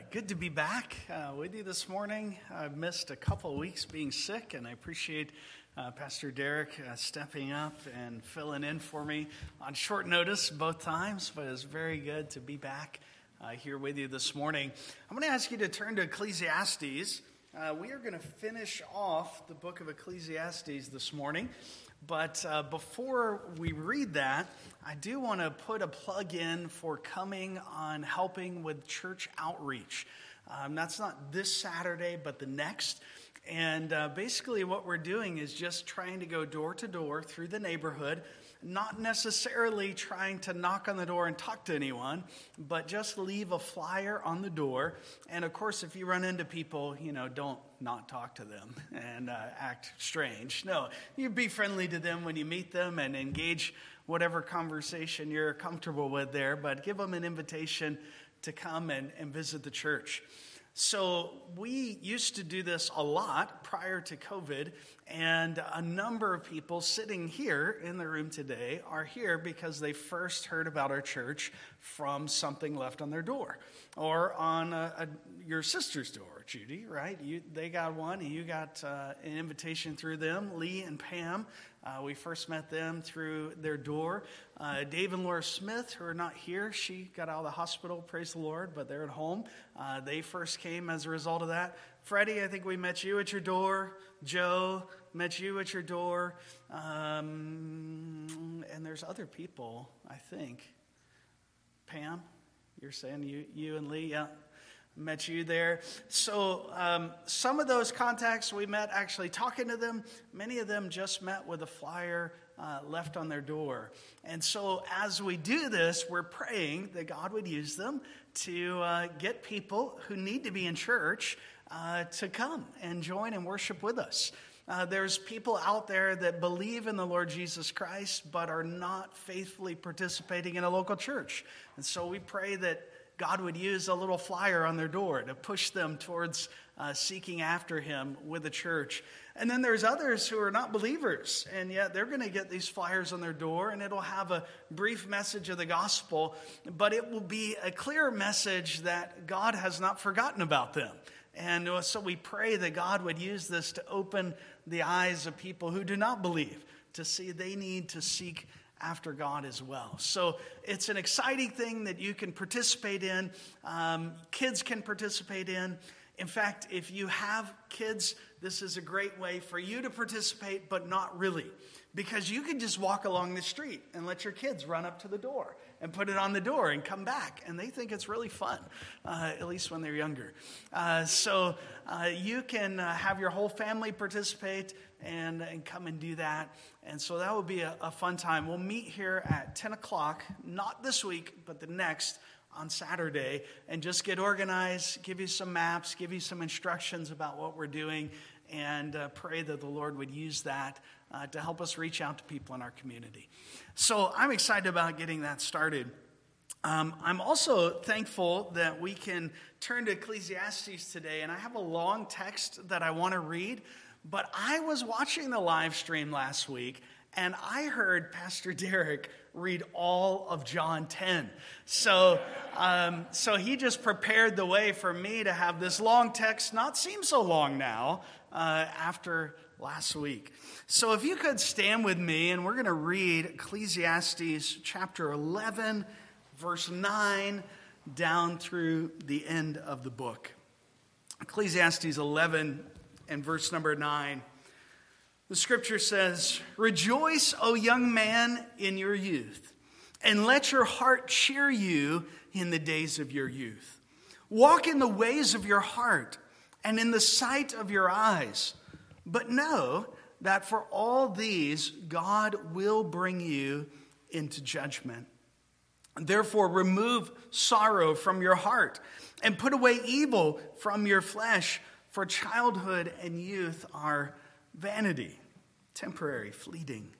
Good to be back with you this morning. I've missed a couple of weeks being sick, and I appreciate Pastor Derek stepping up and filling in for me on short notice both times, but it's very good to be back here with you this morning. I'm going to ask you to turn to Ecclesiastes. We are going to finish off the book of Ecclesiastes this morning. But before we read that, I do want to put a plug in for coming on helping with church outreach. That's not this Saturday, but the next. And basically what we're doing is just trying to go door to door through the neighborhood, not necessarily trying to knock on the door and talk to anyone, but just leave a flyer on the door. And of course, if you run into people, don't not talk to them and act strange. No, you be friendly to them when you meet them and engage whatever conversation you're comfortable with there, but give them an invitation to come and visit the church. So we used to do this a lot prior to COVID, and a number of people sitting here in the room today are here because they first heard about our church from something left on their door or on your sister's door, Judy, right? They got one, and you got an invitation through them. Lee and Pam, we first met them through their door. Dave and Laura Smith, who are not here, she got out of the hospital, praise the Lord, but they're at home. They first came as a result of that. Freddie, I think we met you at your door. Joe, met you at your door. And there's other people, I think. Pam, you're saying you and Lee, yeah, met you there. So some of those contacts we met actually talking to them. Many of them just met with a flyer left on their door. And so as we do this, we're praying that God would use them to get people who need to be in church to come and join and worship with us. There's people out there that believe in the Lord Jesus Christ but are not faithfully participating in a local church. And so we pray that God would use a little flyer on their door to push them towards seeking after him with the church. And then there's others who are not believers, and yet they're going to get these flyers on their door, and it'll have a brief message of the gospel, but it will be a clear message that God has not forgotten about them. And so we pray that God would use this to open the eyes of people who do not believe, to see they need to seek after God as well. So it's an exciting thing that you can participate in. Kids can participate in. In fact, if you have kids, this is a great way for you to participate, but not really. Because you can just walk along the street and let your kids run up to the door and put it on the door and come back. And they think it's really fun, at least when they're younger. So you can have your whole family participate and come and do that. And so that will be a fun time. We'll meet here at 10 o'clock, not this week, but the next, on Saturday, and just get organized, give you some maps, give you some instructions about what we're doing, and pray that the Lord would use that to help us reach out to people in our community. So I'm excited about getting that started. I'm also thankful that we can turn to Ecclesiastes today, and I have a long text that I want to read, but I was watching the live stream last week, and I heard Pastor Derek read all of John 10. So he just prepared the way for me to have this long text not seem so long now after last week. So if you could stand with me, and we're going to read Ecclesiastes chapter 11, verse 9, down through the end of the book. Ecclesiastes 11 and verse number 9. The scripture says, "Rejoice, O young man, in your youth, and let your heart cheer you in the days of your youth. Walk in the ways of your heart and in the sight of your eyes. But know that for all these God will bring you into judgment. Therefore, remove sorrow from your heart and put away evil from your flesh, for childhood and youth are vanity, temporary, fleeting."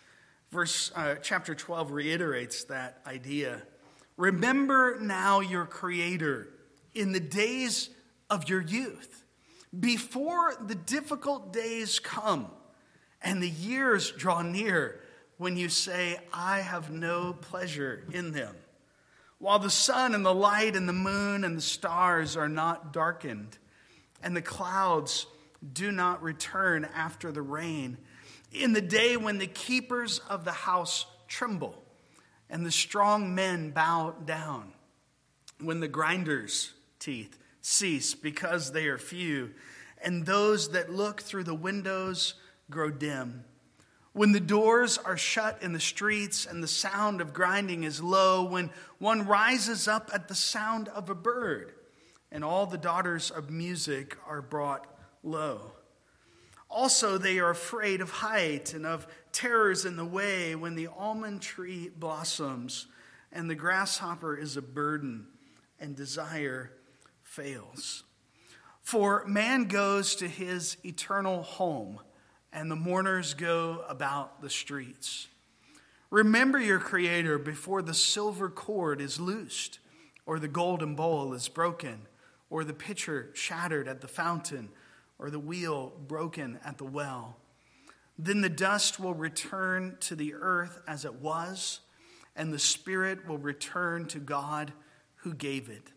Chapter 12 reiterates that idea. "Remember now your Creator in the days of your youth, before the difficult days come and the years draw near when you say, 'I have no pleasure in them.' while the sun and the light and the moon and the stars are not darkened, and the clouds do not return after the rain, in the day when the keepers of the house tremble, and the strong men bow down, when the grinders' teeth cease because they are few, and those that look through the windows grow dim, when the doors are shut in the streets and the sound of grinding is low, when one rises up at the sound of a bird and all the daughters of music are brought low. Also they are afraid of height and of terrors in the way, when the almond tree blossoms and the grasshopper is a burden and desire fails. For man goes to his eternal home, and the mourners go about the streets. Remember your Creator before the silver cord is loosed, or the golden bowl is broken, or the pitcher shattered at the fountain, or the wheel broken at the well. Then the dust will return to the earth as it was, and the spirit will return to God who gave it.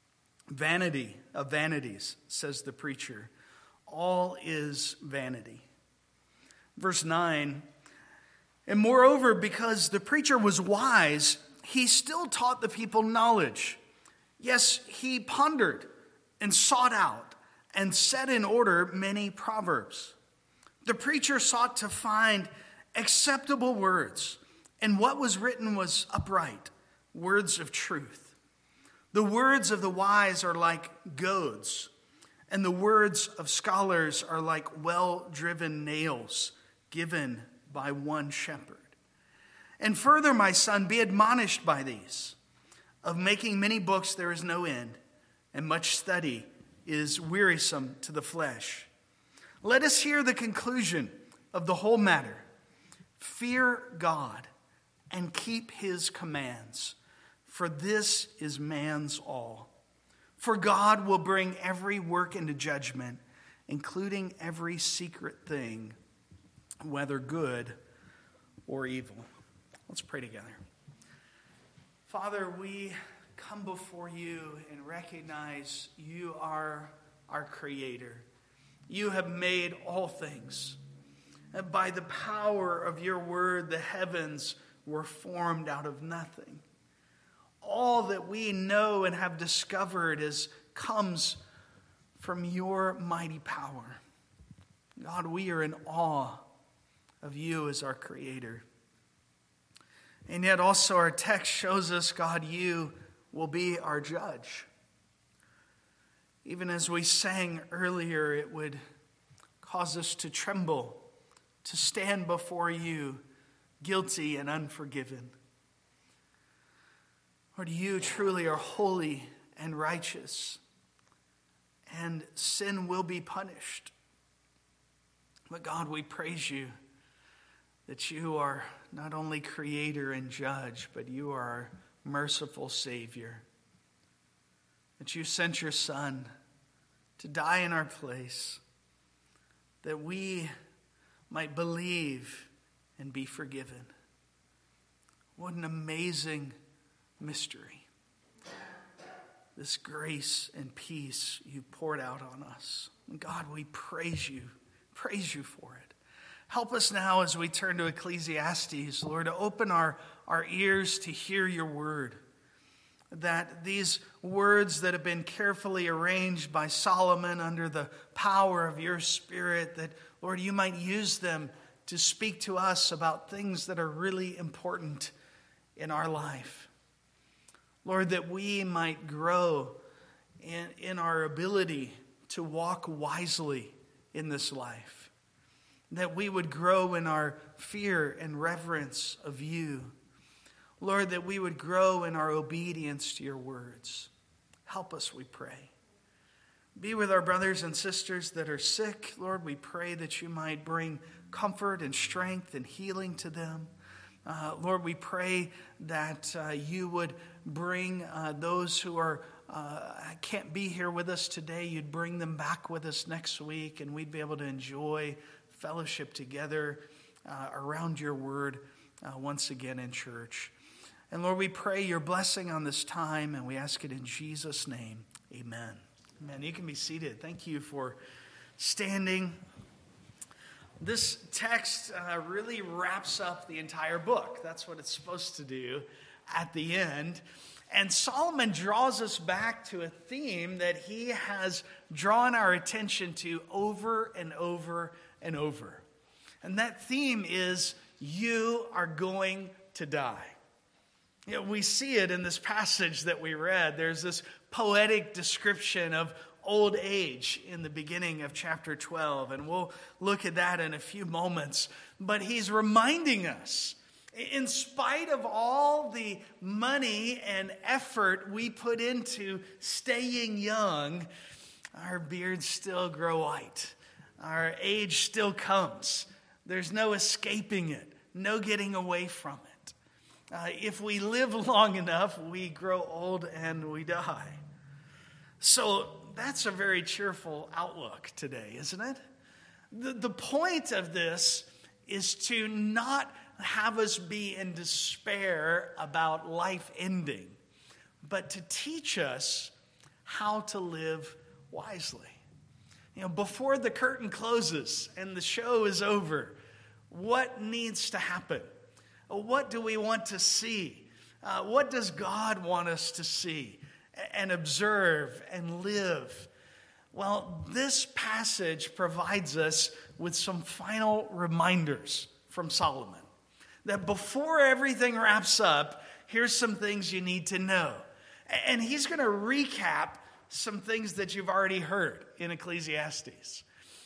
Vanity of vanities, says the preacher. All is vanity. Verse 9, and moreover, because the preacher was wise, he still taught the people knowledge. Yes, he pondered and sought out and set in order many proverbs. The preacher sought to find acceptable words, and what was written was upright, words of truth. The words of the wise are like goads, and the words of scholars are like well-driven nails given by one shepherd. And further, my son, be admonished by these. Of making many books there is no end, and much study is wearisome to the flesh. Let us hear the conclusion of the whole matter. Fear God and keep his commands, for this is man's all. For God will bring every work into judgment, including every secret thing, whether good or evil. Let's pray together. Father, we come before you and recognize you are our Creator. You have made all things. And by the power of your word, the heavens were formed out of nothing. All that we know and have discovered comes from your mighty power. God, we are in awe of you as our Creator. And yet also our text shows us, God, you will be our judge. Even as we sang earlier, it would cause us to tremble, to stand before you guilty and unforgiven. Lord, you truly are holy and righteous, and sin will be punished. But God, we praise you that you are not only Creator and Judge, but you are our merciful Savior. That you sent your Son to die in our place, that we might believe and be forgiven. What an amazing mystery. This grace and peace you poured out on us. And God, we praise you for it. Help us now as we turn to Ecclesiastes, Lord, to open our ears to hear your word. That these words that have been carefully arranged by Solomon under the power of your Spirit, that, Lord, you might use them to speak to us about things that are really important in our life. Lord, that we might grow in our ability to walk wisely in this life. That we would grow in our fear and reverence of you. Lord, that we would grow in our obedience to your words. Help us, we pray. Be with our brothers and sisters that are sick. Lord, we pray that you might bring comfort and strength and healing to them. Lord, we pray that you would bring those who can't be here with us today. You'd bring them back with us next week, and we'd be able to enjoy fellowship together around your word once again in church. And Lord, we pray your blessing on this time, and we ask it in Jesus' name. Amen. Amen. You can be seated. Thank you for standing. This text really wraps up the entire book. That's what it's supposed to do at the end. And Solomon draws us back to a theme that he has drawn our attention to over and over and over. And that theme is, you are going to die. You know, we see it in this passage that we read. There's this poetic description of old age in the beginning of chapter 12, and we'll look at that in a few moments. But he's reminding us, in spite of all the money and effort we put into staying young, our beards still grow white. Our age still comes. There's no escaping it, no getting away from it. If we live long enough, we grow old and we die. So that's a very cheerful outlook today, isn't it? The point of this is to not have us be in despair about life ending, but to teach us how to live wisely. You know, before the curtain closes and the show is over, what needs to happen? What do we want to see? What does God want us to see and observe and live? Well, this passage provides us with some final reminders from Solomon. That before everything wraps up, here's some things you need to know. And he's going to recap some things that you've already heard in Ecclesiastes.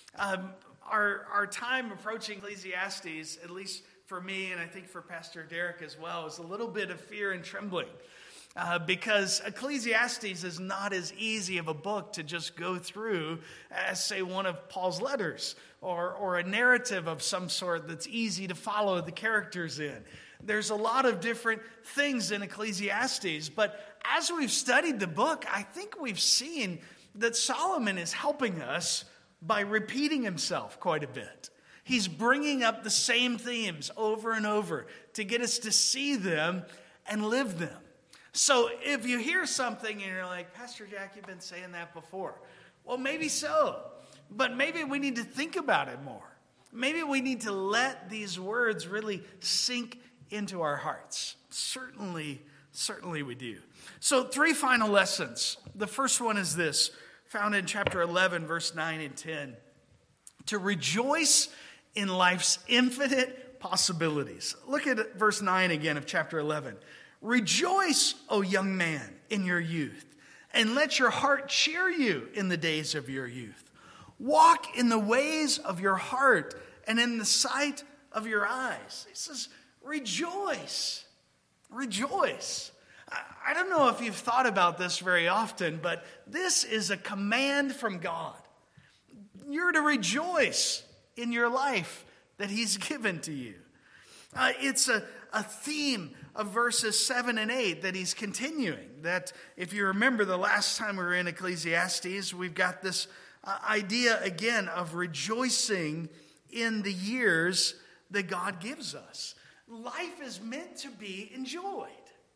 Our time approaching Ecclesiastes, at least for me, and I think for Pastor Derek as well, is a little bit of fear and trembling. Because Ecclesiastes is not as easy of a book to just go through as, say, one of Paul's letters or a narrative of some sort that's easy to follow the characters in. There's a lot of different things in Ecclesiastes, but as we've studied the book, I think we've seen that Solomon is helping us by repeating himself quite a bit. He's bringing up the same themes over and over to get us to see them and live them. So if you hear something and you're like, Pastor Jack, you've been saying that before. Well, maybe so, but maybe we need to think about it more. Maybe we need to let these words really sink into our hearts. Certainly we do. So 3 final lessons. The first one is this, found in chapter 11, verse 9 and 10. To rejoice in life's infinite possibilities. Look at verse 9 again of chapter 11. Rejoice, O young man, in your youth, and let your heart cheer you in the days of your youth. Walk in the ways of your heart and in the sight of your eyes. He says, rejoice. Rejoice. I don't know if you've thought about this very often, but this is a command from God. You're to rejoice in your life that he's given to you. It's a theme of verses 7 and 8 that he's continuing. That if you remember the last time we were in Ecclesiastes, we've got this idea again of rejoicing in the years that God gives us. Life is meant to be enjoyed.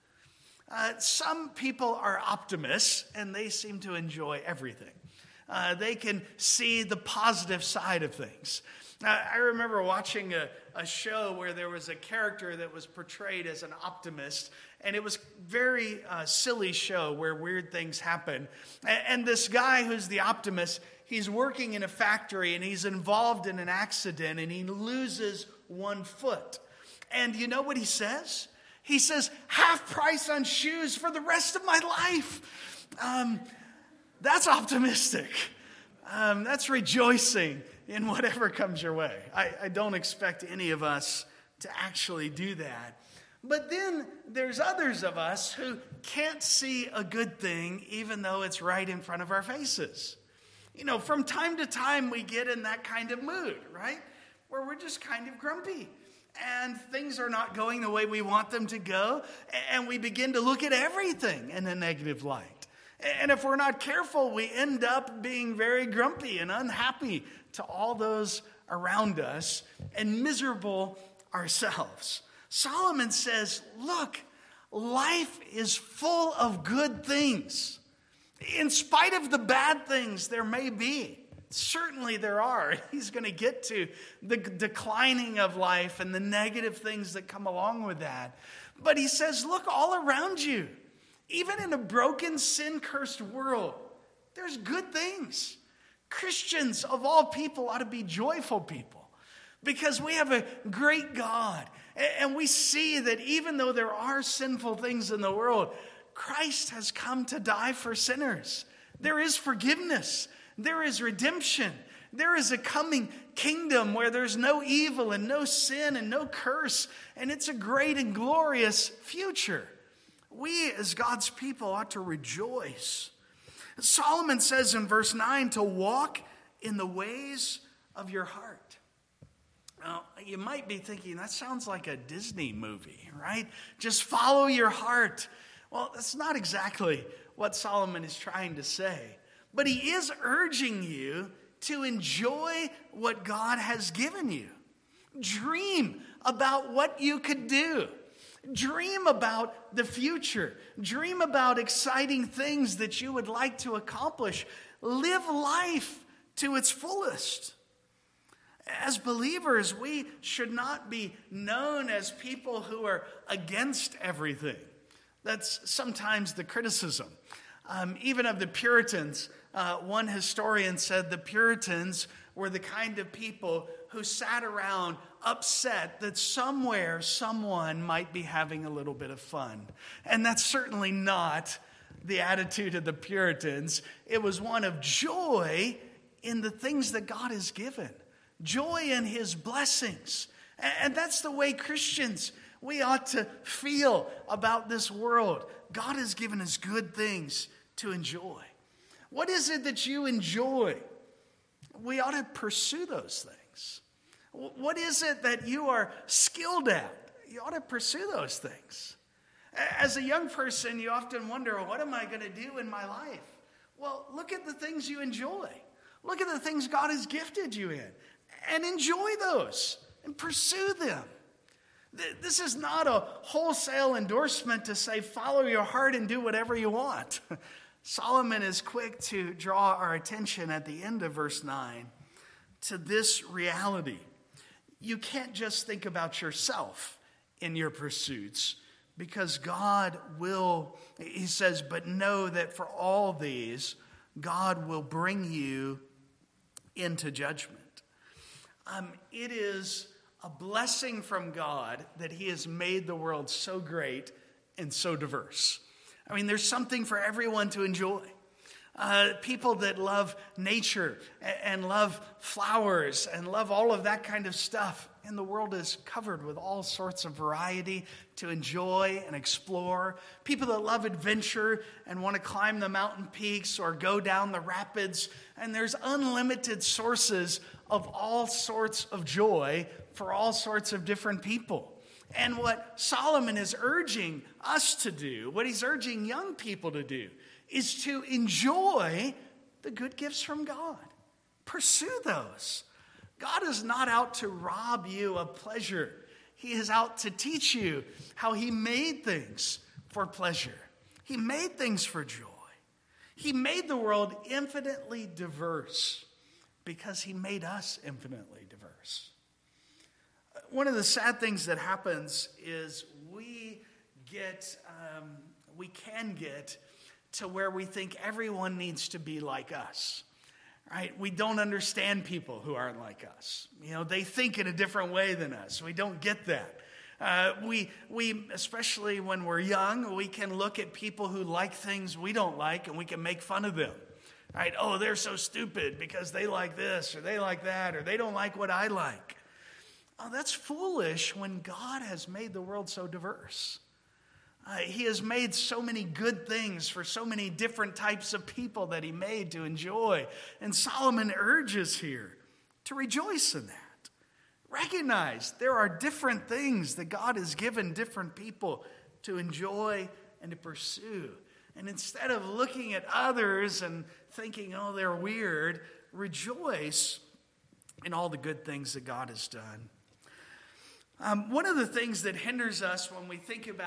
Some people are optimists and they seem to enjoy everything. They can see the positive side of things. I remember watching a show where there was a character that was portrayed as an optimist, and it was a very silly show where weird things happen. And this guy who's the optimist, he's working in a factory and he's involved in an accident and he loses one foot. And you know what he says? He says, half price on shoes for the rest of my life. That's optimistic. That's rejoicing in whatever comes your way. I don't expect any of us to actually do that. But then there's others of us who can't see a good thing even though it's right in front of our faces. You know, from time to time we get in that kind of mood, right? Where we're just kind of grumpy and things are not going the way we want them to go, and we begin to look at everything in a negative light. And if we're not careful, we end up being very grumpy and unhappy to all those around us and miserable ourselves. Solomon says, look, Life is full of good things. In spite of the bad things there may be. Certainly there are. He's going to get to the declining of life and the negative things that come along with that. But he says, look all around you. Even in a broken, sin-cursed world, there's good things. Christians of all people ought to be joyful people because we have a great God. And we see that even though there are sinful things in the world, Christ has come to die for sinners. There is forgiveness. There is redemption. There is a coming kingdom where there's no evil and no sin and no curse. And it's a great and glorious future. We as God's people ought to rejoice. Solomon says in verse 9 to walk in the ways of your heart. Now, you might be thinking, that sounds like a Disney movie, right? Just follow your heart. Well, that's not exactly what Solomon is trying to say. But he is urging you to enjoy what God has given you. Dream about what you could do. Dream about the future. Dream about exciting things that you would like to accomplish. Live life to its fullest. As believers, we should not be known as people who are against everything. That's sometimes the criticism. Even of the Puritans, one historian said the Puritans were the kind of people who sat around upset that somewhere someone might be having a little bit of fun. And that's certainly not the attitude of the Puritans. It was one of joy in the things that God has given. Joy in his blessings. And that's the way Christians, we ought to feel about this world. God has given us good things to enjoy. What is it that you enjoy? We ought to pursue those things. What is it that you are skilled at? You ought to pursue those things. As a young person, you often wonder, what am I going to do in my life? Well, look at the things you enjoy. Look at the things God has gifted you in. And enjoy those and pursue them. This is not a wholesale endorsement to say, follow your heart and do whatever you want. Solomon is quick to draw our attention at the end of verse 9 to this reality. You can't just think about yourself in your pursuits because God will, he says, but know that for all these, God will bring you into judgment. It is a blessing from God that he has made the world so great and so diverse. I mean, there's something for everyone to enjoy. People that love nature and love flowers and love all of that kind of stuff. And the world is covered with all sorts of variety to enjoy and explore. People that love adventure and want to climb the mountain peaks or go down the rapids. And there's unlimited sources of all sorts of joy for all sorts of different people. And what Solomon is urging us to do, what he's urging young people to do, is to enjoy the good gifts from God. Pursue those. God is not out to rob you of pleasure. He is out to teach you how he made things for pleasure. He made things for joy. He made the world infinitely diverse because he made us infinitely diverse. One of the sad things that happens is we can get to where we think everyone needs to be like us. Right? We don't understand people who aren't like us. You know, they think in a different way than us. We don't get that. We especially when we're young, we can look at people who like things we don't like and we can make fun of them. Right? Oh, they're so stupid because they like this or they like that or they don't like what I like. Oh, that's foolish when God has made the world so diverse. He has made so many good things for so many different types of people that he made to enjoy. And Solomon urges here to rejoice in that. Recognize there are different things that God has given different people to enjoy and to pursue. And instead of looking at others and thinking, oh, they're weird, rejoice in all the good things that God has done. One of the things that hinders us when we think about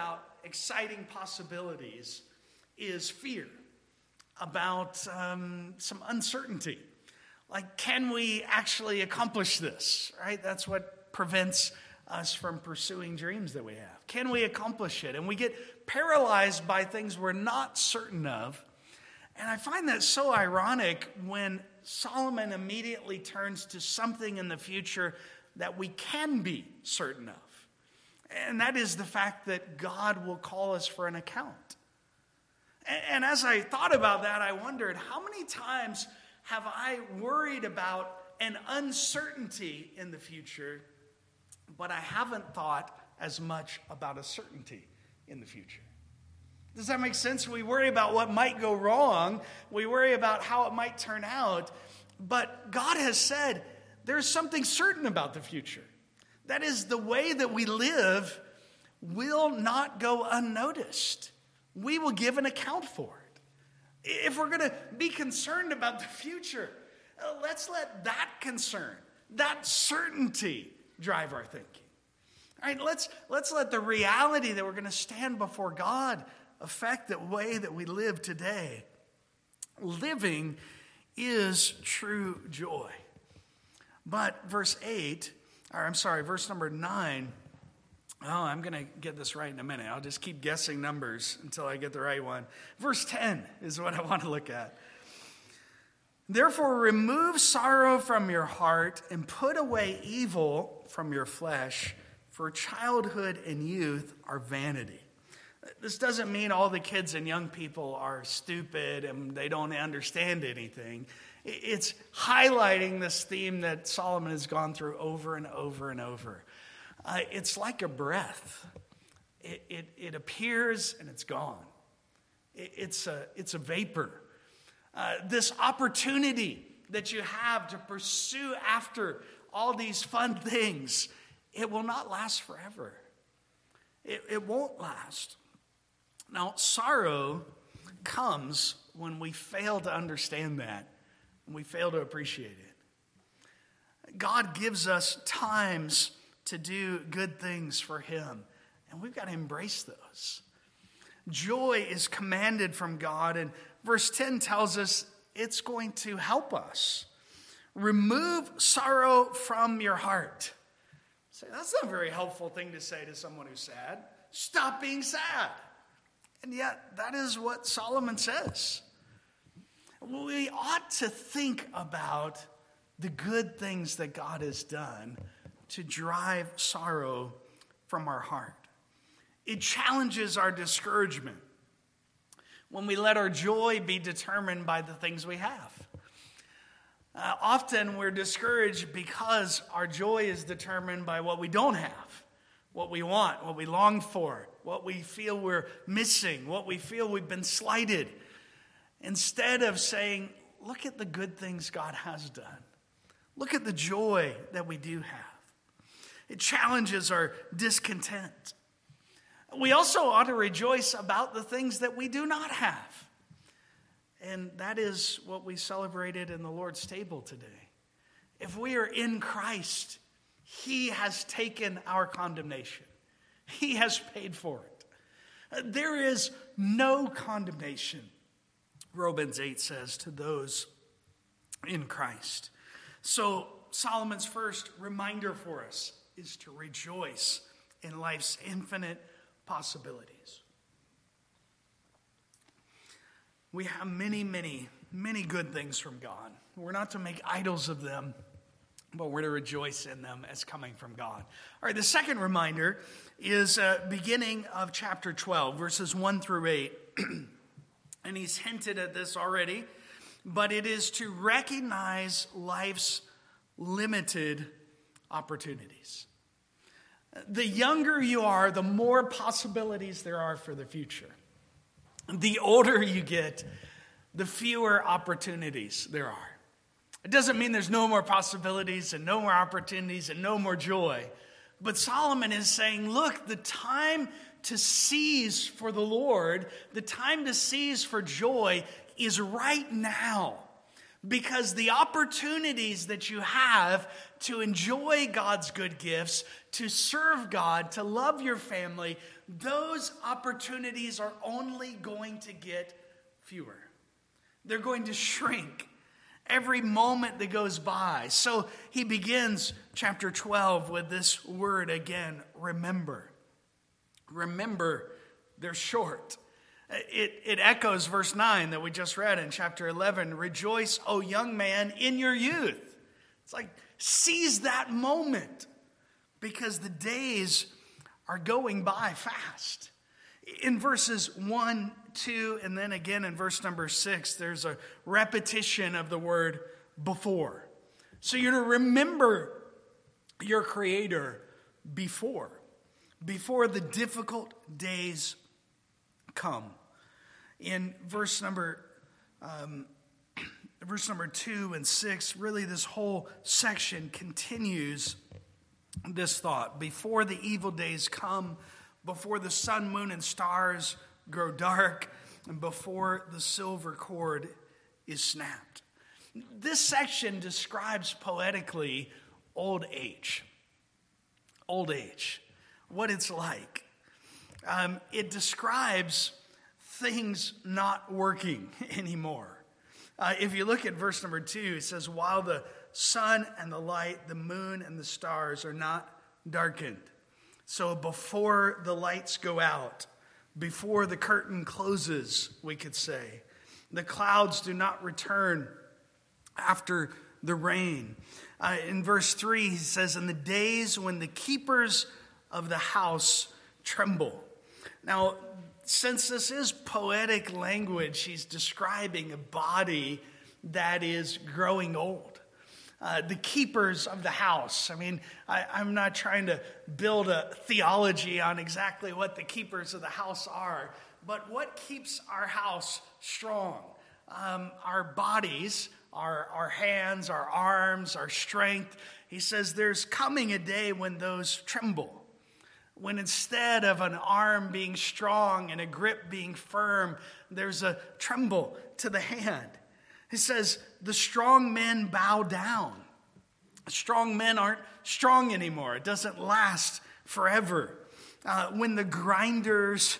exciting possibilities is fear, about some uncertainty. Like, can we actually accomplish this, right? That's what prevents us from pursuing dreams that we have. Can we accomplish it? And we get paralyzed by things we're not certain of. And I find that so ironic when Solomon immediately turns to something in the future that we can be certain of. And that is the fact that God will call us for an account. And as I thought about that, I wondered, how many times have I worried about an uncertainty in the future, but I haven't thought as much about a certainty in the future? Does that make sense? We worry about what might go wrong. We worry about how it might turn out. But God has said there's something certain about the future. That is, the way that we live will not go unnoticed. We will give an account for it. If we're going to be concerned about the future, let's let that concern, that certainty, drive our thinking. All right, let's let the reality that we're going to stand before God affect the way that we live today. Living is true joy. But verse number 9, I'm going to get this right in a minute. I'll just keep guessing numbers until I get the right one. Verse 10 is what I want to look at. Therefore, remove sorrow from your heart and put away evil from your flesh, for childhood and youth are vanity. This doesn't mean all the kids and young people are stupid and they don't understand anything. It's highlighting this theme that Solomon has gone through over and over and over. It's like a breath. It appears and it's gone. It's a vapor. This opportunity that you have to pursue after all these fun things, it will not last forever. It won't last. Now, sorrow comes when we fail to understand that, and we fail to appreciate it. God gives us times to do good things for Him, and we've got to embrace those. Joy is commanded from God, and verse 10 tells us it's going to help us. Remove sorrow from your heart. Say, that's not a very helpful thing to say to someone who's sad. Stop being sad. And yet, that is what Solomon says. We ought to think about the good things that God has done to drive sorrow from our heart. It challenges our discouragement when we let our joy be determined by the things we have. Often we're discouraged because our joy is determined by what we don't have, what we want, what we long for, what we feel we're missing, what we feel we've been slighted. Instead of saying, look at the good things God has done. Look at the joy that we do have. It challenges our discontent. We also ought to rejoice about the things that we do not have. And that is what we celebrated in the Lord's table today. If we are in Christ, He has taken our condemnation. He has paid for it. There is no condemnation, Romans 8 says, to those in Christ. So Solomon's first reminder for us is to rejoice in life's infinite possibilities. We have many, many, many good things from God. We're not to make idols of them, but we're to rejoice in them as coming from God. All right, the second reminder is beginning of chapter 12, verses 1 through 8. And he's hinted at this already, but it is to recognize life's limited opportunities. The younger you are, the more possibilities there are for the future. The older you get, the fewer opportunities there are. It doesn't mean there's no more possibilities and no more opportunities and no more joy. But Solomon is saying, look, the time to seize for the Lord, the time to seize for joy is right now. Because the opportunities that you have to enjoy God's good gifts, to serve God, to love your family, those opportunities are only going to get fewer. They're going to shrink every moment that goes by. So he begins chapter 12 with this word again, remember. Remember, they're short. It echoes verse 9 that we just read in chapter 11. Rejoice, O young man, in your youth. It's like, seize that moment because the days are going by fast. In verses 1, 2, and then again in verse number 6, there's a repetition of the word before. So you're to remember your Creator before the difficult days come. In verse number 2 and 6, really this whole section continues this thought. Before the evil days come, before the sun, moon, and stars grow dark, and before the silver cord is snapped. This section describes poetically old age. Old age, what it's like. It describes things not working anymore. If you look at verse number 2, it says, while the sun and the light, the moon and the stars are not darkened. So before the lights go out, before the curtain closes, we could say, the clouds do not return after the rain. In verse 3, he says, in the days when the keepers of the house tremble. Now, since this is poetic language, he's describing a body that is growing old. The keepers of the house. I mean, I'm not trying to build a theology on exactly what the keepers of the house are, but what keeps our house strong? Our bodies, our hands, our arms, our strength. He says there's coming a day when those tremble. When instead of an arm being strong and a grip being firm, there's a tremble to the hand. He says, the strong men bow down. Strong men aren't strong anymore. It doesn't last forever. When the grinders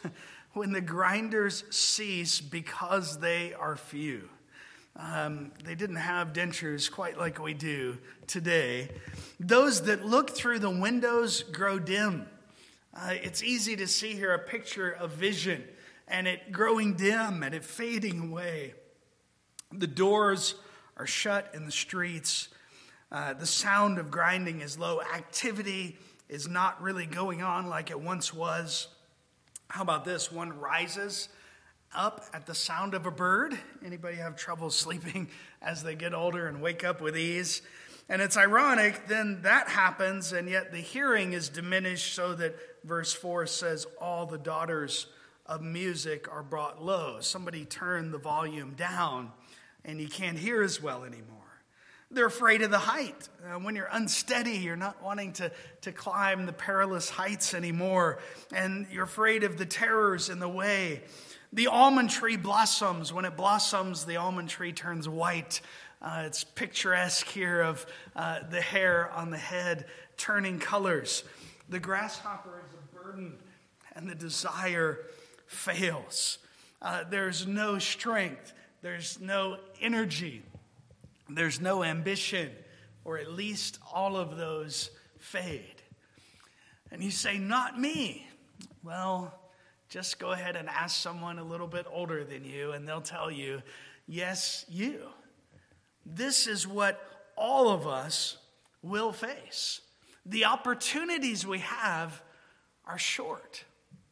cease because they are few. They didn't have dentures quite like we do today. Those that look through the windows grow dim. It's easy to see here a picture of vision and it growing dim and it fading away. The doors are shut in the streets. The sound of grinding is low. Activity is not really going on like it once was. How about this? One rises up at the sound of a bird. Anybody have trouble sleeping as they get older and wake up with ease? And it's ironic, then that happens, and yet the hearing is diminished so that verse 4 says, all the daughters of music are brought low. Somebody turned the volume down, and you can't hear as well anymore. They're afraid of the height. When you're unsteady, you're not wanting to climb the perilous heights anymore, and you're afraid of the terrors in the way. The almond tree blossoms. When it blossoms, the almond tree turns white. It's picturesque here of the hair on the head turning colors. The grasshopper is a burden, and the desire fails. There's no strength. There's no energy. There's no ambition, or at least all of those fade. And you say, not me. Well, just go ahead and ask someone a little bit older than you, and they'll tell you, yes, you. This is what all of us will face. The opportunities we have are short.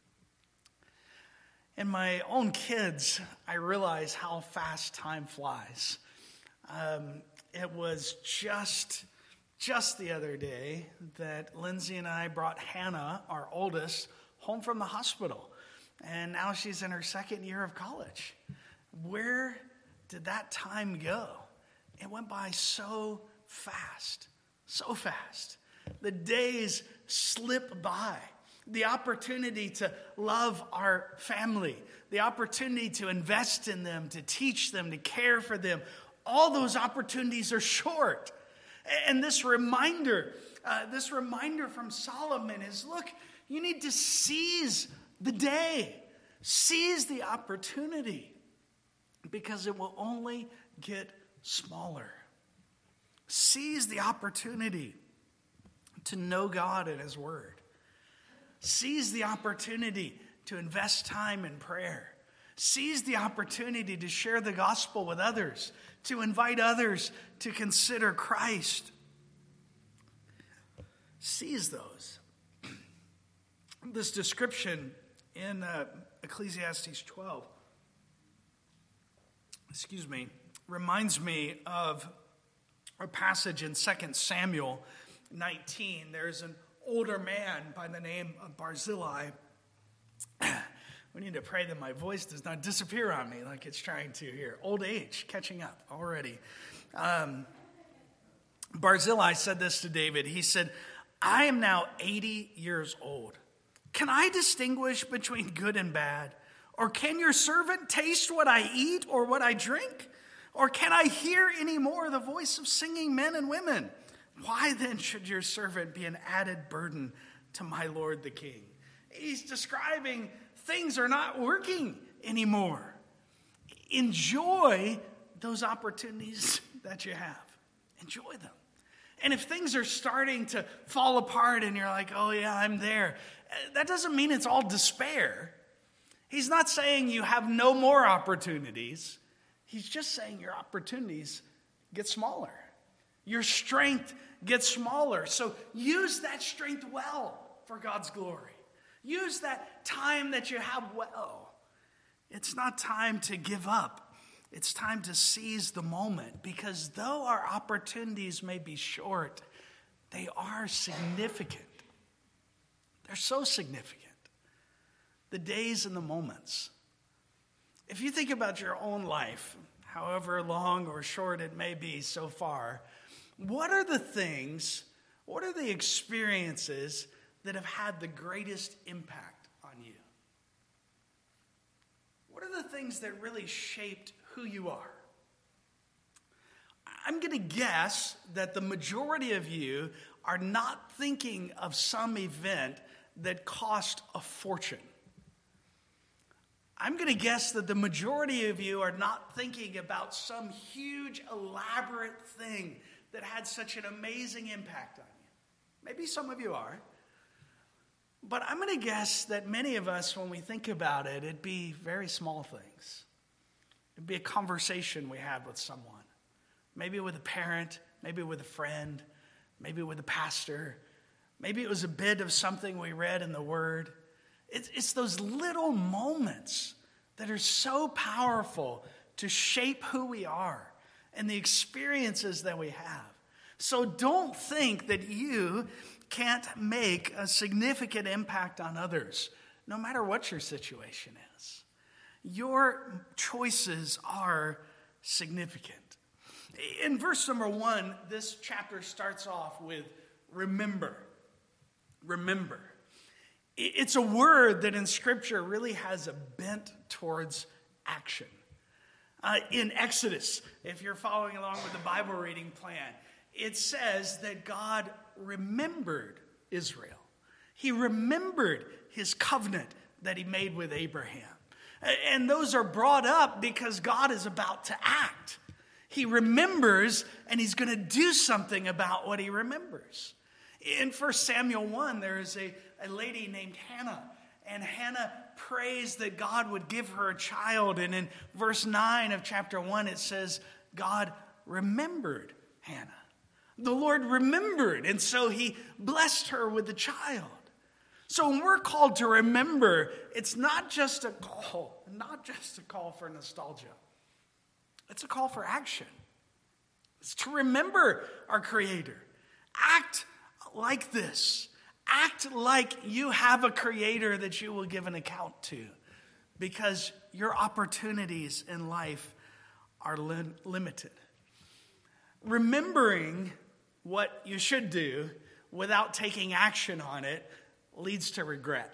In my own kids, I realize how fast time flies. It was just the other day that Lindsay and I brought Hannah, our oldest, home from the hospital. And now she's in her second year of college. Where did that time go? It went by so fast, so fast. The days slip by. The opportunity to love our family, the opportunity to invest in them, to teach them, to care for them, all those opportunities are short. And this reminder from Solomon is, look, you need to seize the day. Seize the opportunity, because it will only get smaller. Seize the opportunity to know God and His Word. Seize the opportunity to invest time in prayer. Seize the opportunity to share the gospel with others, to invite others to consider Christ. Seize those. This description in Ecclesiastes 12, reminds me of a passage in 2 Samuel 19. There's an older man by the name of Barzillai. We need to pray that my voice does not disappear on me like it's trying to here. Old age, catching up already. Barzillai said this to David. He said, I am now 80 years old. Can I distinguish between good and bad? Or can your servant taste what I eat or what I drink? Or can I hear any more the voice of singing men and women? Why then should your servant be an added burden to my lord the king? He's describing things are not working anymore. Enjoy those opportunities that you have. Enjoy them. And if things are starting to fall apart and you're like, oh yeah, I'm there, that doesn't mean it's all despair. He's not saying you have no more opportunities. He's just saying your opportunities get smaller. Your strength gets smaller. So use that strength well for God's glory. Use that time that you have well. It's not time to give up. It's time to seize the moment, because though our opportunities may be short, they are significant. They're so significant. The days and the moments. If you think about your own life, however long or short it may be so far, what are the things, what are the experiences that have had the greatest impact on you? What are the things that really shaped who you are? I'm going to guess that the majority of you are not thinking of some event that cost a fortune. I'm going to guess that the majority of you are not thinking about some huge, elaborate thing that had such an amazing impact on you. Maybe some of you are. But I'm going to guess that many of us, when we think about it, it'd be very small things. It'd be a conversation we had with someone. Maybe with a parent, maybe with a friend, maybe with a pastor. Maybe it was a bit of something we read in the Word. It's those little moments that are so powerful to shape who we are and the experiences that we have. So don't think that you can't make a significant impact on others, no matter what your situation is. Your choices are significant. In verse number 1, this chapter starts off with remember. Remember. It's a word that in Scripture really has a bent towards action. In Exodus, if you're following along with the Bible reading plan, it says that God remembered Israel. He remembered his covenant that he made with Abraham. And those are brought up because God is about to act. He remembers, and he's going to do something about what he remembers. In 1 Samuel 1, there is a lady named Hannah. And Hannah prays that God would give her a child. And in verse 9 of chapter 1, it says, God remembered Hannah. The Lord remembered, and so he blessed her with a child. So when we're called to remember, it's not just a call for nostalgia. It's a call for action. It's to remember our Creator. Act like this. Act like you have a Creator that you will give an account to, because your opportunities in life are limited. Remembering what you should do without taking action on it leads to regret.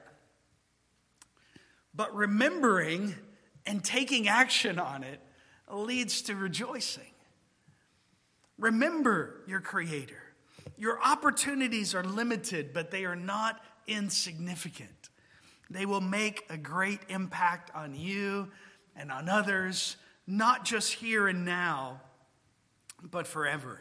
But remembering and taking action on it leads to rejoicing. Remember your Creator. Your opportunities are limited, but they are not insignificant. They will make a great impact on you and on others, not just here and now, but forever.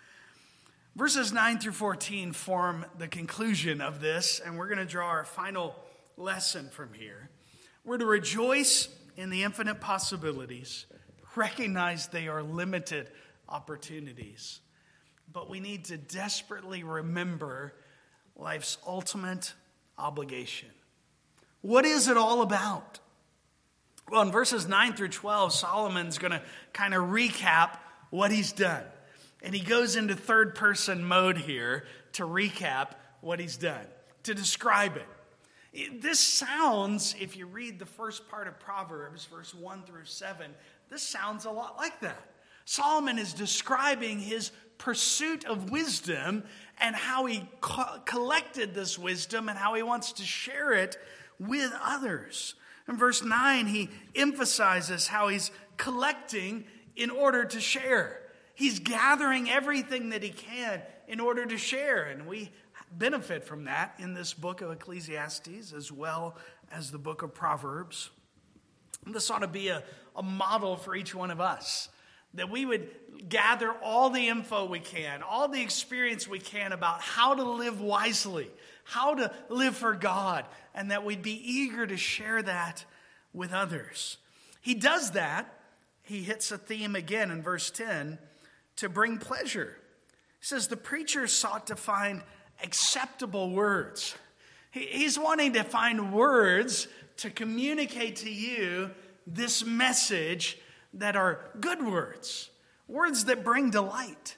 Verses 9 through 14 form the conclusion of this, and we're going to draw our final lesson from here. We're to rejoice in the infinite possibilities, recognize they are limited opportunities, but we need to desperately remember life's ultimate obligation. What is it all about? Well, in verses 9 through 12, Solomon's going to kind of recap what he's done. And he goes into third person mode here to recap what he's done, to describe it. This sounds, if you read the first part of Proverbs, verse 1 through 7, this sounds a lot like that. Solomon is describing his pursuit of wisdom and how he collected this wisdom and how he wants to share it with others. In verse 9, he emphasizes how he's collecting in order to share. He's gathering everything that he can in order to share. And we benefit from that in this book of Ecclesiastes as well as the book of Proverbs. This ought to be a model for each one of us, that we would gather all the info we can, all the experience we can about how to live wisely, how to live for God, and that we'd be eager to share that with others. He does that. He hits a theme again in verse 10, to bring pleasure. He says the preacher sought to find acceptable words. He's wanting to find words to communicate to you this message that are good words, words that bring delight.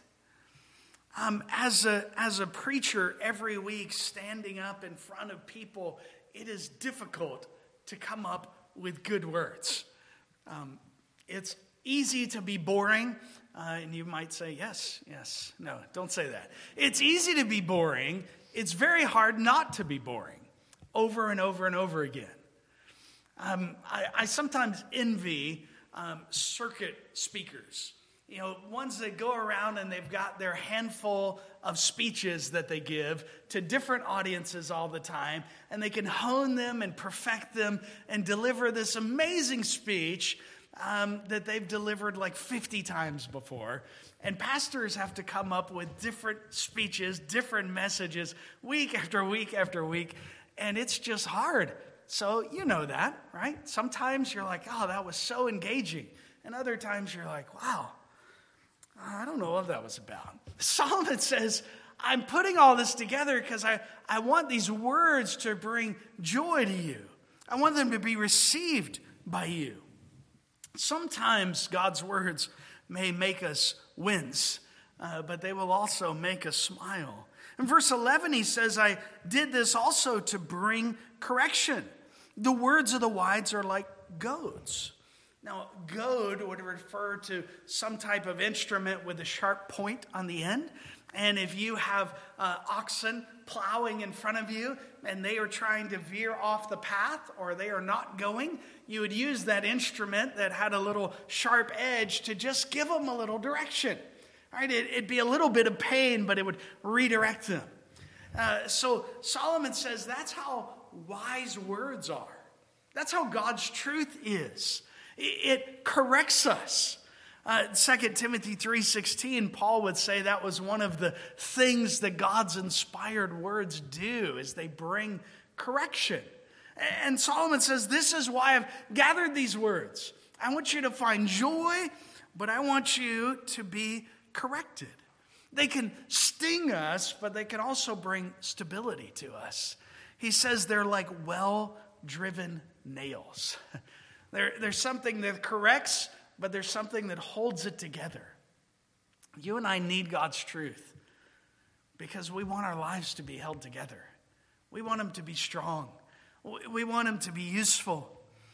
As a preacher every week standing up in front of people, it is difficult to come up with good words. It's easy to be boring, and you might say, yes, no, don't say that. It's easy to be boring. It's very hard not to be boring, over and over and over again. I sometimes envy circuit speakers. You know, ones that go around and they've got their handful of speeches that they give to different audiences all the time, and they can hone them and perfect them and deliver this amazing speech that they've delivered like 50 times before. And pastors have to come up with different speeches, different messages, week after week after week, and it's just hard. So you know that, right? Sometimes you're like, oh, that was so engaging. And other times you're like, wow, I don't know what that was about. Solomon says, I'm putting all this together because I want these words to bring joy to you. I want them to be received by you. Sometimes God's words may make us wince, but they will also make us smile. In verse 11, he says, I did this also to bring correction. The words of the wise are like goads. Now, goad would refer to some type of instrument with a sharp point on the end. And if you have oxen plowing in front of you and they are trying to veer off the path or they are not going, you would use that instrument that had a little sharp edge to just give them a little direction. Right? It'd be a little bit of pain, but it would redirect them. So Solomon says that's how wise words are. That's how God's truth is. It corrects us. 2 Timothy 3:16, Paul would say that was one of the things that God's inspired words do, is they bring correction. And Solomon says, this is why I've gathered these words. I want you to find joy, but I want you to be corrected. They can sting us, but they can also bring stability to us. He says they're like well-driven nails. There's something that corrects, but there's something that holds it together. You and I need God's truth because we want our lives to be held together. We want them to be strong. We want them to be useful.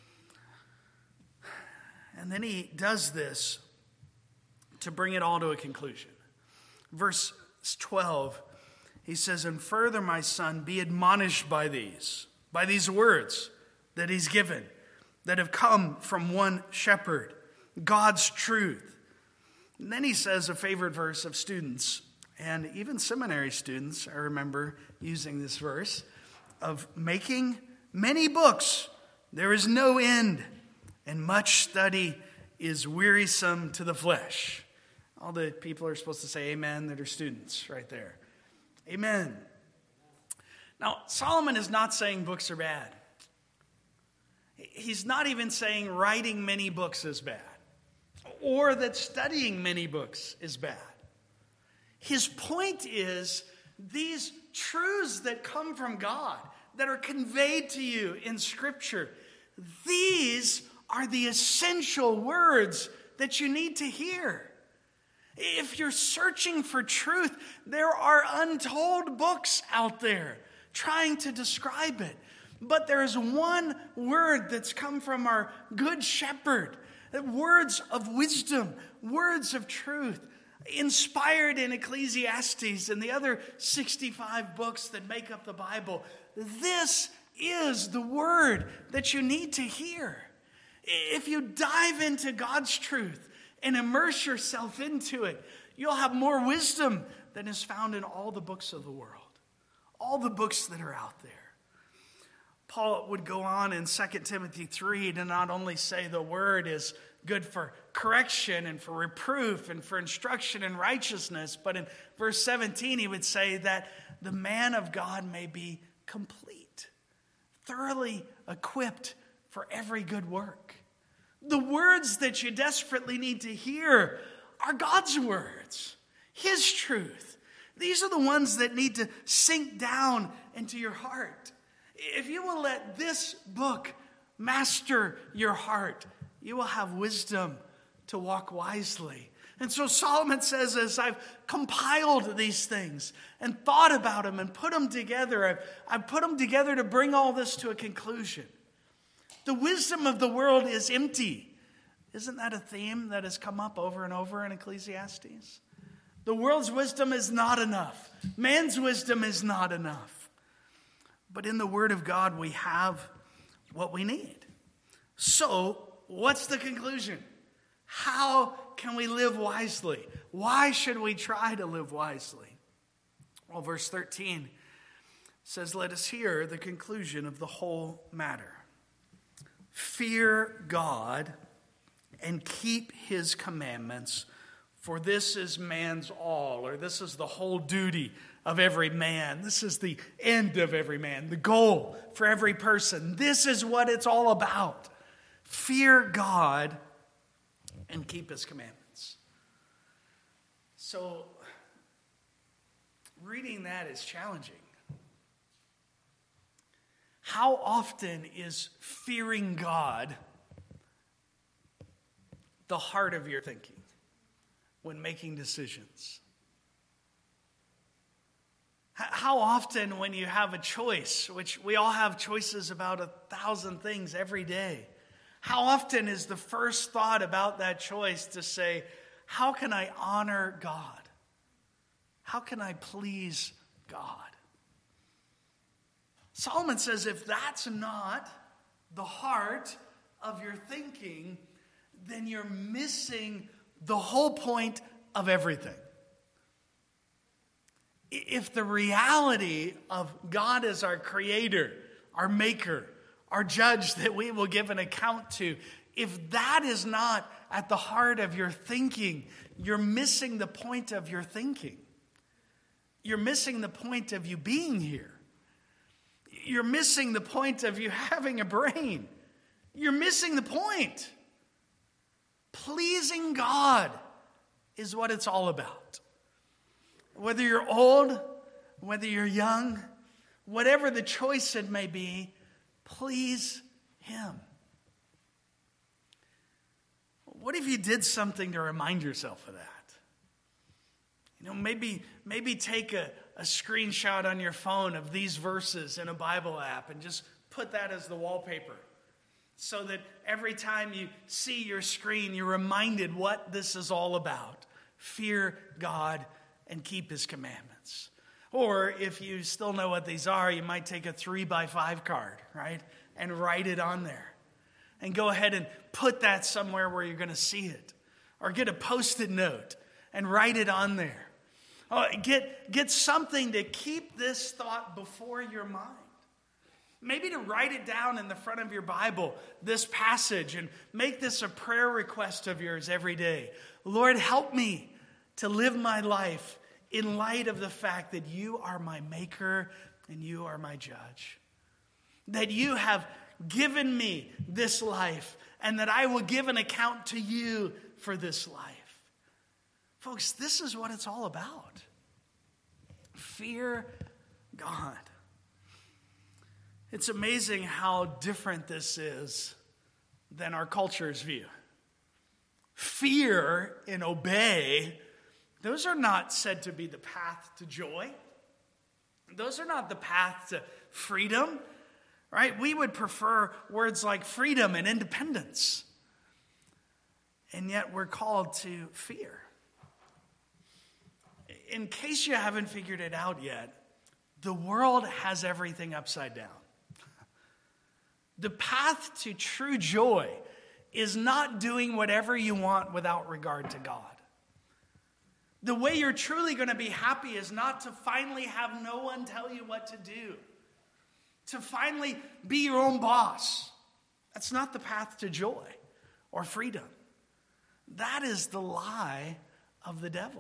And then he does this to bring it all to a conclusion. Verse 12, he says, and further, my son, be admonished by these words that he's given, that have come from one shepherd, God's truth. And then he says a favorite verse of students, and even seminary students, I remember using this verse, of making many books, there is no end, and much study is wearisome to the flesh. All the people are supposed to say amen that are students right there. Amen. Now, Solomon is not saying books are bad. He's not even saying writing many books is bad, or that studying many books is bad. His point is these truths that come from God, that are conveyed to you in Scripture, these are the essential words that you need to hear. If you're searching for truth, there are untold books out there trying to describe it. But there is one word that's come from our good shepherd, words of wisdom, words of truth, inspired in Ecclesiastes and the other 65 books that make up the Bible. This is the word that you need to hear. If you dive into God's truth and immerse yourself into it, you'll have more wisdom than is found in all the books of the world, all the books that are out there. Paul would go on in 2 Timothy 3 to not only say the word is good for correction and for reproof and for instruction in righteousness, but in verse 17 he would say that the man of God may be complete, thoroughly equipped for every good work. The words that you desperately need to hear are God's words, His truth. These are the ones that need to sink down into your heart. If you will let this book master your heart, you will have wisdom to walk wisely. And so Solomon says, as I've compiled these things and thought about them and put them together, I've put them together to bring all this to a conclusion. The wisdom of the world is empty. Isn't that a theme that has come up over and over in Ecclesiastes? The world's wisdom is not enough. Man's wisdom is not enough. But in the Word of God, we have what we need. So, what's the conclusion? How can we live wisely? Why should we try to live wisely? Well, verse 13 says, let us hear the conclusion of the whole matter. Fear God and keep His commandments, for this is man's all, or this is the whole duty of every man. This is the end of every man, the goal for every person. This is what it's all about. Fear God and keep His commandments. So, reading that is challenging. How often is fearing God the heart of your thinking when making decisions? How often when you have a choice, which we all have choices about 1,000 things every day, how often is the first thought about that choice to say, how can I honor God? How can I please God? Solomon says if that's not the heart of your thinking, then you're missing the whole point of everything. If the reality of God as our creator, our maker, our judge that we will give an account to, if that is not at the heart of your thinking, you're missing the point of your thinking. You're missing the point of you being here. You're missing the point of you having a brain. You're missing the point. Pleasing God is what it's all about. Whether you're old, whether you're young, whatever the choice it may be, please Him. What if you did something to remind yourself of that? Maybe take a screenshot on your phone of these verses in a Bible app and just put that as the wallpaper, so that every time you see your screen, you're reminded what this is all about. Fear God and keep His commandments. Or if you still know what these are, you might take a 3x5 card, right? And write it on there. And go ahead and put that somewhere where you're going to see it. or get a Post-it note and write it on there. Oh, get something to keep this thought before your mind. Maybe to write it down in the front of your Bible, this passage, and make this a prayer request of yours every day. Lord, help me to live my life in light of the fact that you are my maker and you are my judge. That you have given me this life and that I will give an account to you for this life. Folks, this is what it's all about. Fear God. It's amazing how different this is than our culture's view. Fear and obey, those are not said to be the path to joy. Those are not the path to freedom, right? We would prefer words like freedom and independence. And yet we're called to fear. In case you haven't figured it out yet, the world has everything upside down. The path to true joy is not doing whatever you want without regard to God. The way you're truly going to be happy is not to finally have no one tell you what to do. To finally be your own boss. That's not the path to joy or freedom. That is the lie of the devil.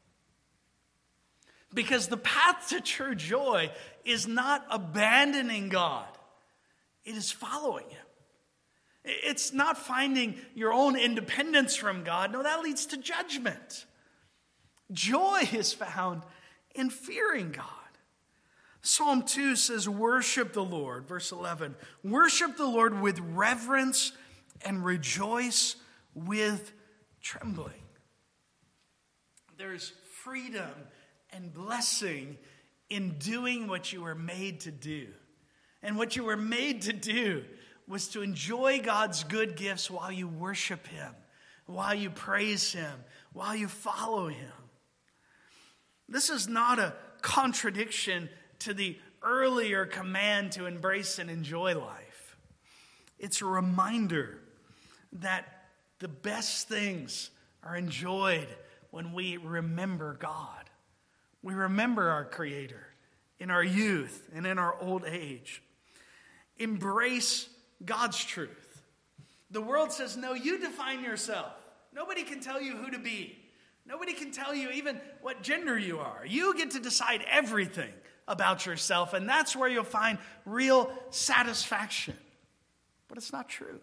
Because the path to true joy is not abandoning God. It is following him. It's not finding your own independence from God. No, that leads to judgment. Joy is found in fearing God. Psalm 2 says, worship the Lord. Verse 11, worship the Lord with reverence and rejoice with trembling. There's freedom and blessing in doing what you were made to do. And what you were made to do was to enjoy God's good gifts while you worship him, while you praise him, while you follow him. This is not a contradiction to the earlier command to embrace and enjoy life. It's a reminder that the best things are enjoyed when we remember God. We remember our Creator in our youth and in our old age. Embrace God's truth. The world says, no, you define yourself. Nobody can tell you who to be. Nobody can tell you even what gender you are. You get to decide everything about yourself, and that's where you'll find real satisfaction. But it's not true.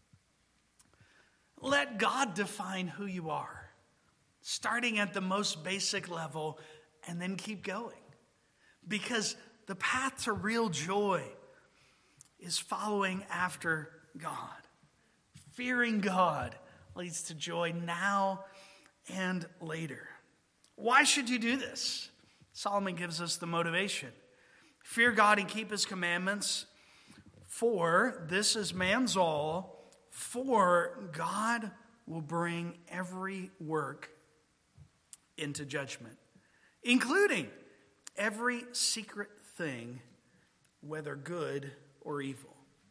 Let God define who you are, starting at the most basic level, and then keep going. Because the path to real joy is following after God. Fearing God leads to joy now and later. Why should you do this? Solomon gives us the motivation. Fear God and keep his commandments, for this is man's all, for God will bring every work into judgment, including every secret thing, whether good or evil.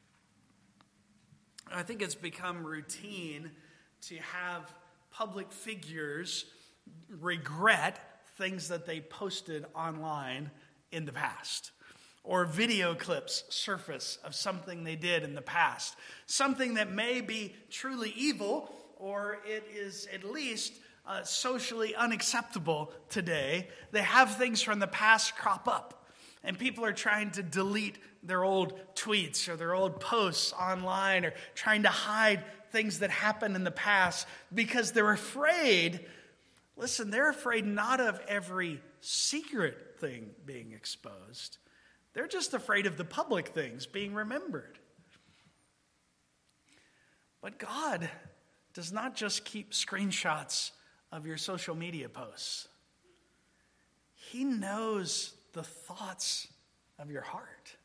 I think it's become routine to have public figures regret things that they posted online in the past, or video clips surface of something they did in the past, something that may be truly evil, or it is at least socially unacceptable today. They have things from the past crop up, and people are trying to delete their old tweets or their old posts online, or trying to hide things that happened in the past because they're afraid. Listen, they're afraid not of every secret thing being exposed. They're just afraid of the public things being remembered. But God does not just keep screenshots of your social media posts. He knows the thoughts of your heart.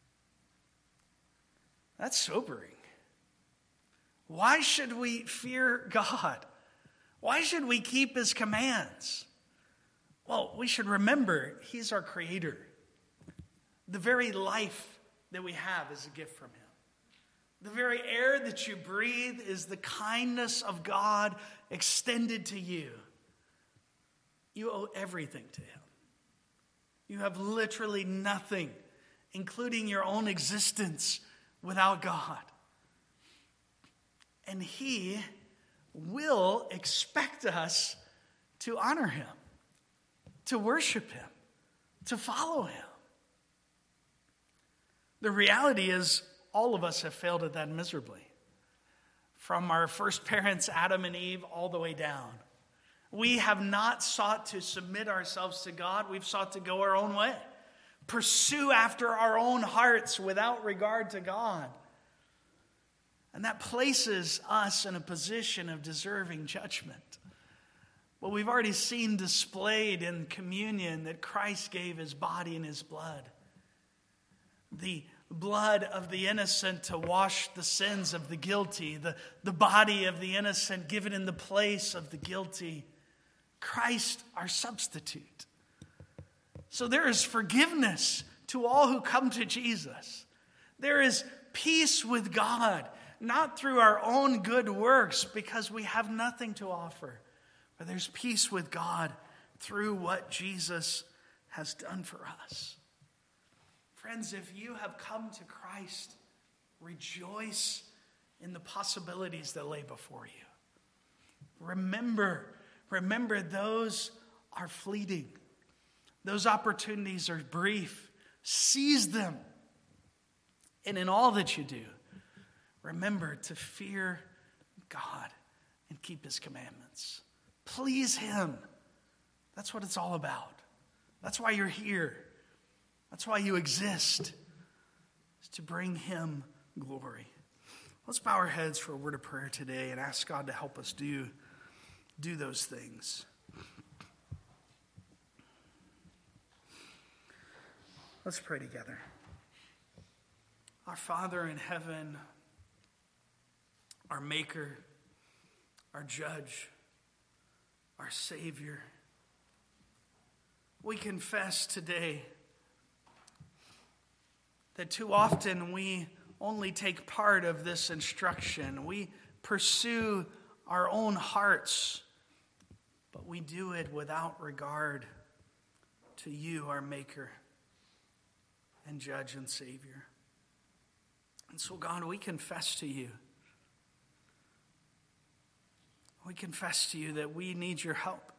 That's sobering. Why should we fear God? Why should we keep his commands? Well, we should remember he's our creator. The very life that we have is a gift from him. The very air that you breathe is the kindness of God extended to you, you owe everything to him. You have literally nothing, including your own existence, without God. And he will expect us to honor him, to worship him, to follow him. The reality is, all of us have failed at that miserably. From our first parents, Adam and Eve, all the way down. We have not sought to submit ourselves to God. We've sought to go our own way. Pursue after our own hearts without regard to God. And that places us in a position of deserving judgment. But we've already seen displayed in communion that Christ gave his body and his blood. The blood of the innocent to wash the sins of the guilty. The body of the innocent given in the place of the guilty. Christ, our substitute. So there is forgiveness to all who come to Jesus. There is peace with God, not through our own good works because we have nothing to offer, but there's peace with God through what Jesus has done for us. Friends, if you have come to Christ, rejoice in the possibilities that lay before you. Remember, those are fleeting. Those opportunities are brief. Seize them. And in all that you do, remember to fear God and keep his commandments. Please him. That's what it's all about. That's why you're here. That's why you exist. Is to bring him glory. Let's bow our heads for a word of prayer today and ask God to help us do those things. Let's pray together. Our Father in heaven, our Maker, our Judge, our Savior, we confess today that too often we only take part of this instruction. We pursue our own hearts, but we do it without regard to you, our Maker and Judge and Savior. And so, God, we confess to you. We confess to you that we need your help.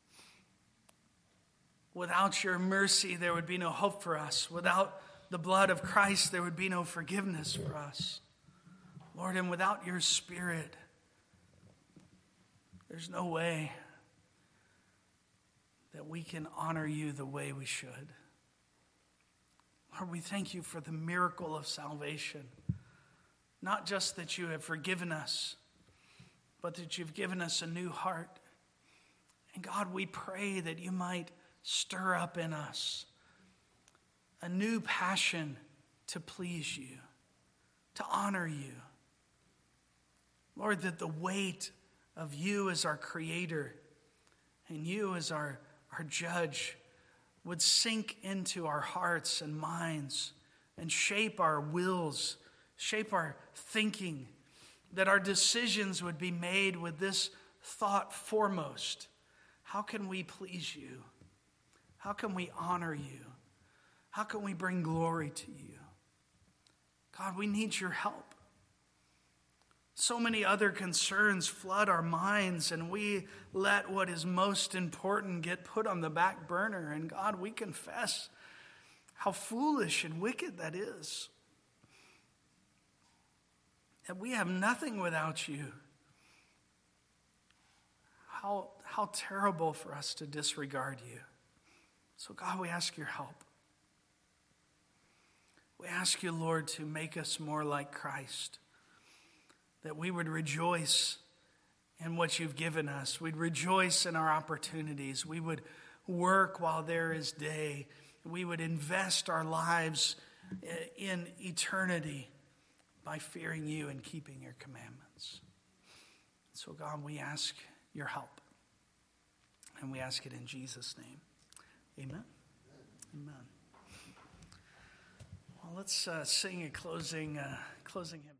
Without your mercy, there would be no hope for us. Without the blood of Christ, there would be no forgiveness for us. Lord, and without your Spirit, there's no way that we can honor you the way we should. Lord, we thank you for the miracle of salvation. Not just that you have forgiven us, but that you've given us a new heart. And God, we pray that you might stir up in us a new passion to please you, to honor you. Lord, that the weight of you as our Creator and you as our Judge would sink into our hearts and minds and shape our wills, shape our thinking, that our decisions would be made with this thought foremost. How can we please you? How can we honor you? How can we bring glory to you? God, we need your help. So many other concerns flood our minds, and we let what is most important get put on the back burner. And God, we confess how foolish and wicked that is. That we have nothing without you. How terrible for us to disregard you. So God, we ask your help. We ask you, Lord, to make us more like Christ. That we would rejoice in what you've given us. We'd rejoice in our opportunities. We would work while there is day. We would invest our lives in eternity by fearing you and keeping your commandments. So God, we ask your help. And we ask it in Jesus' name. Amen. Amen. Well, let's sing a closing hymn.